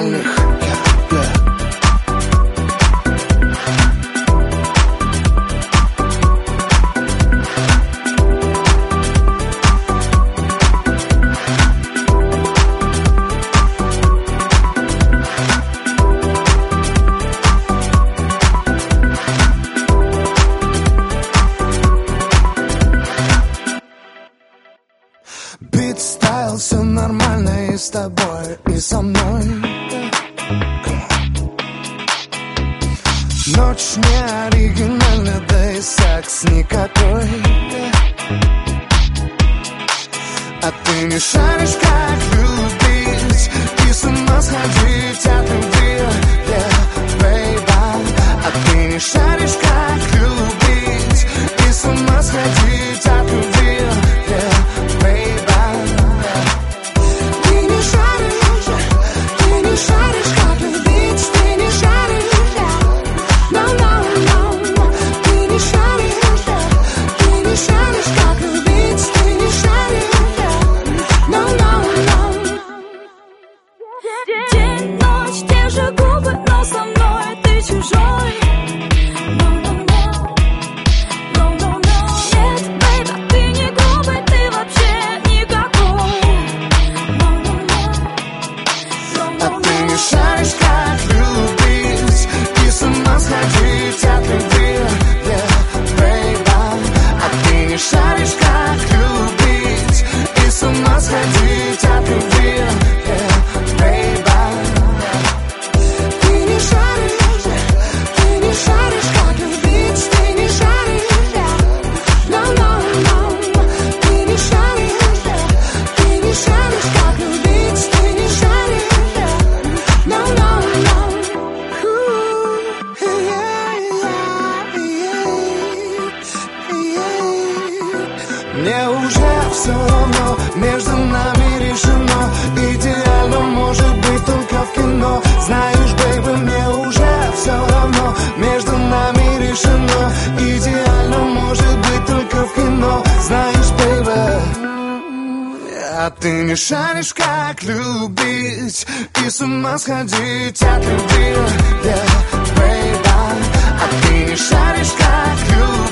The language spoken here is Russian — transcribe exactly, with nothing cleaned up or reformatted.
нормальных. Бит стайл, все нормально и с тобой, и со мной. Ночь не оригинальна, да и секс никакой. А ты не шаришь, как любить и с ума сходить от любви, yeah, baby. А ты не шаришь, как любить и с ума сходить от любви, yeah, baby. Мне уже все равно, между нами решено. Идеально может быть только в кино. Знаешь, бэйби, мне уже все равно, между нами решено. Идеально может быть только в кино. Знаешь, бэйби, а ты не шаришь, как любить и с ума сходить от любви, yeah, baby. А ты не шаришь, как любить